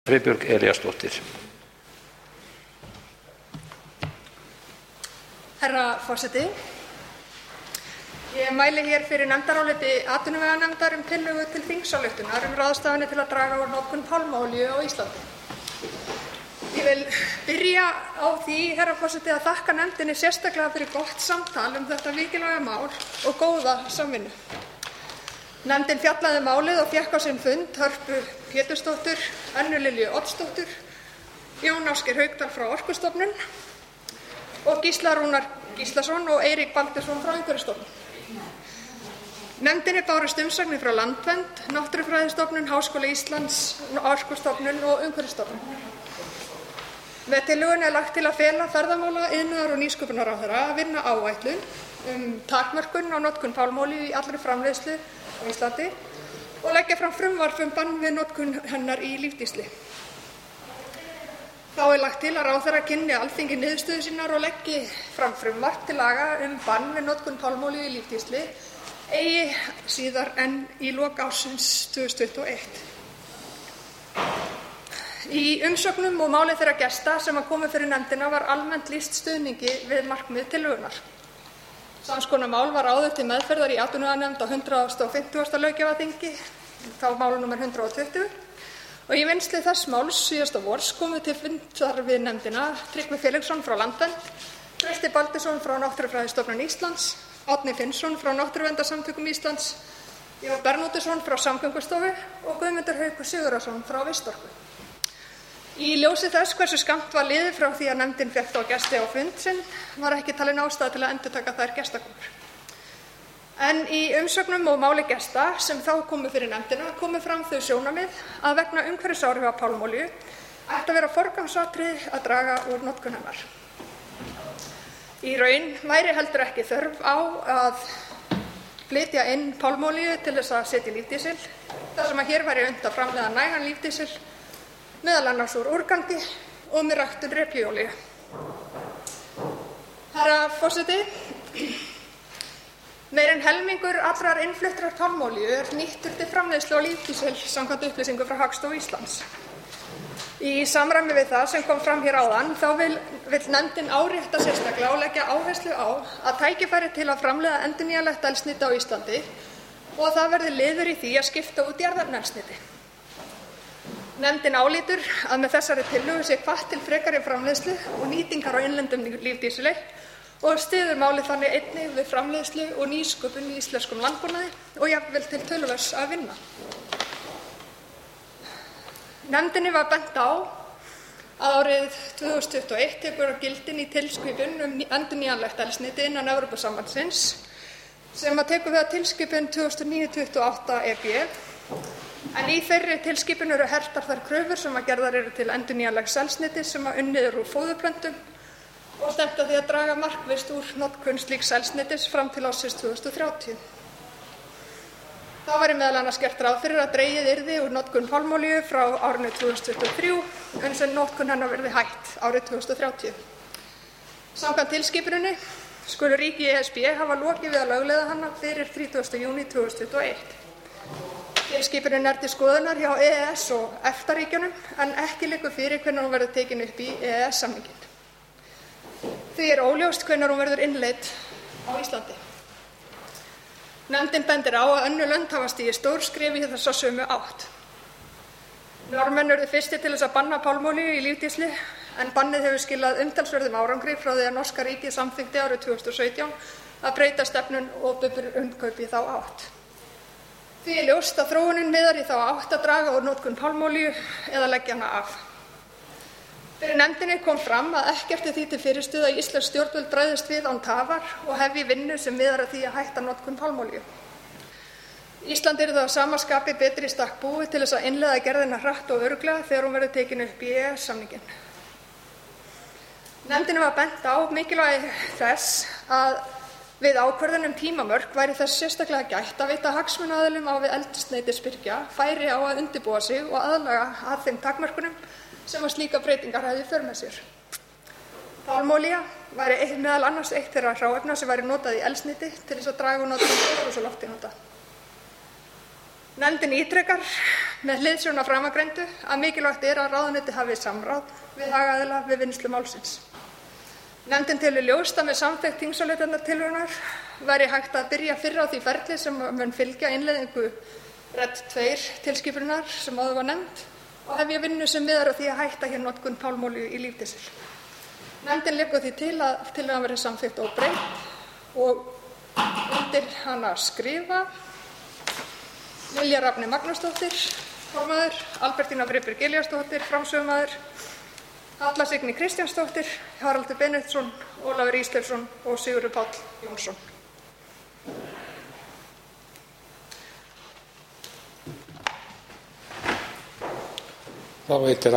Friðbjörg Elíasdóttir. Herra forseti, ég mæli hér fyrir nefndaráliti atvinnuveganefndar tillögu til þingsályktunar ráðstafanir til að draga úr notkun pálmaolíu á Íslandi. Ég vil byrja á því, herra forseti, að þakka nefndinni sérstaklega fyrir gott samtal þetta mikilvæga mál og góða samvinnu. Nefndin fjallaði málið og fékk á sinn fund Hörpu Pétursdóttur, Önnu Lilju Oddsdóttur, Jón Ásgeir Haukdal frá Orkustofnun og Gísla Rúnar Gíslason og Eirík Baldursson frá Umhverfisstofnun. Nefndinni bárust umsagnir frá Landvernd, Náttúrufræðistofnun, Háskóla Íslands, Orkustofnun og Umhverfisstofnun. Með tillögunni lagt til að fela ferðamála-, iðnaðar- og nýsköpunarráðherra að vinna áætlun takmörkun á notkun pálmaolíu í allri framleiðslu á Íslandi og leggja fram frumvarp bann við notkun hennar í lífdísli. Þá lagt til að ráðherra kynni Alþingi niðurstöður sínar og leggi fram frumvarp til laga bann við notkun pálmaolíu í lífdísli eigi síðar en í lok ársins 2021. Í umsögnum og máli þeirra gesta sem komu fyrir nefndina var almennt lýst stuðningi við markmið tillögunnar. Sams konar mál var áður til meðferðar í atvinnuveganefnd á 150. löggjafarþingi, þá mál nr. 120, og í vinnslu þess máls síðasta vors komu til fundar við nefndina Tryggvi Felixson frá Landvernd, Trausti Baldursson frá Náttúrufræðistofnun Íslands, Árni Finnsson frá Náttúruverndarsamtökum Íslands, Jón Bernódusson frá Samgöngustofu og Guðmundur Haukur Sigurðarson frá Vistorku. Í ljósi þess hversu skammt var liðið frá því að nefndin fékk þá gesti á fund sinn var ekki talin ástæða til að endurtaka þær gestakomur. En í umsögnum og máli gesta sem þá komu fyrir nefndina komu fram þau sjónarmið að vegna umhverfisáhrifa pálmaolíu ætti að vera forgangsatriði að draga úr notkun hennar. Í raun væri heldur ekki þörf á að flytja inn pálmaolíu til þess að setja í lífdísil, þar sem að hér væri unnt að framleiða nægan lífdísil, meðal annars úr úrgangi og með ræktun repjuolíu. Herra forseti, meira en helmingur allrar innfluttrar pálmaolíu nýttur til framleiðslu á lífdísil samkvæmt upplýsingum frá Hagstofu Íslands. Í samræmi við það sem kom fram hér áðan þá vill nefndin árétta sérstaklega og leggja áherslu á að tækifæri til að framleiða endurnýjanlegt eldsneyti á Íslandi og að það verði liður í því að skipta út jarðefnaeldsneyti. Nefndin álítur að með þessari tillögu sé hvatt til frekari framleiðslu og nýtingar á innlendum lífdísili og styður málið þannig einnig við framleiðslu og nýsköpun í íslenskum landbúnaði og jafnvel til töluverðs að vinna. Nefndinni var bent á að árið 2021 tekur gildi ný tilskipun endurnýjanlegt eldsneyti innan Evrópusambandsins sem að tekur við að tilskipun 2009/28 EB. En í þeirri tilskipun eru hertar þær kröfur sem að gerðar eru til endurnýjanlegs eldsneytis sem að unnið úr fóðurplöntum og stefnt að því að draga markvisst úr notkun slíks eldsneytis fram til ársins 2030. Þá væri meðal annars gert ráð fyrir að dregið yrði úr notkun pálmaolíu frá árinu 2023 en sem notkun hennar verði hætt árið 2030. Samkvæmt tilskipuninni skulu ríki ESB hafa lokið við að lögleiða hana fyrir 30. júní 2021. Tilskipunin til skoðunar hjá EES og EFTA-ríkjunum en ekki liggur fyrir hvenær hún verður tekin upp í EES-samninginn. Því óljóst hvenær hún verður innleidd á Íslandi. Nefndin bendir á að önnur lönd hafa stigið stór skref í þessa sömu átt. Norðmenn urðu fyrstir til þess að banna pálmaolíu í lífdísli en bannið hefur skilað umtalsverðum árangri frá því að norska ríkið samþykkti árið 2017 að breyta stefnun og umkaup í þá átt. Því ljóst að þróunin miðar í þá átt að draga úr notkun pálmaolíu eða leggja hana af. Fyrir nefndinni kom fram að ekkert því til fyrirstöðu að íslensk stjórnvöld bregðist við án tafar og hefji vinnu sem miðar að því að hætta notkun pálmaolíu. Ísland yrði þá að sama skapi betri í stakk búið til þess að innleiða gerðina hratt og örugglega þegar hún verður tekin upp í EES-samninginn. Nefndinni var bent á mikilvægi þess að við ákvörðun tímamörk væri þess sérstaklega gætt að veita hagsmunaaðilum á við eldsneytisbirgja færi á að undirbúa sig og aðlaga að þeim takmörkunum sem að slíka breytingar hefði í för með sér. Pálmaolía væri meðal annars eitt þeirra hráefna sem væri notað í eldsneyti til þess að draga úr notkun gróðurhúsalofttegunda. Nefndin ítrekar með hliðsjón af framangreindu að mikilvægt að ráðuneyti hafi samráð við hagaðila við vinnslu málsins. Nefndin telur ljóst að með samþykkt þingsályktunartillögunnar væri hægt að byrja fyrr á því ferli sem mun fylgja innleiðingu RED II tilskipunarinnar sem áður var nefnd og hefja vinnu sem miðar að því að hætta notkun pálmaolíu í lífdísil. Nefndin leggur því til að tillagan verði samþykkt óbreytt og undir hana skrifa Lilja Rafney Magnúsdóttir, formaður, Albertína Friðbjörg Elíasdóttir, framsögumaður, Halla Signý Kristjánsdóttir, Haraldur Benediktsson, Ólafur Ísleifsson og Sigurður Páll Jónsson. Þá veitir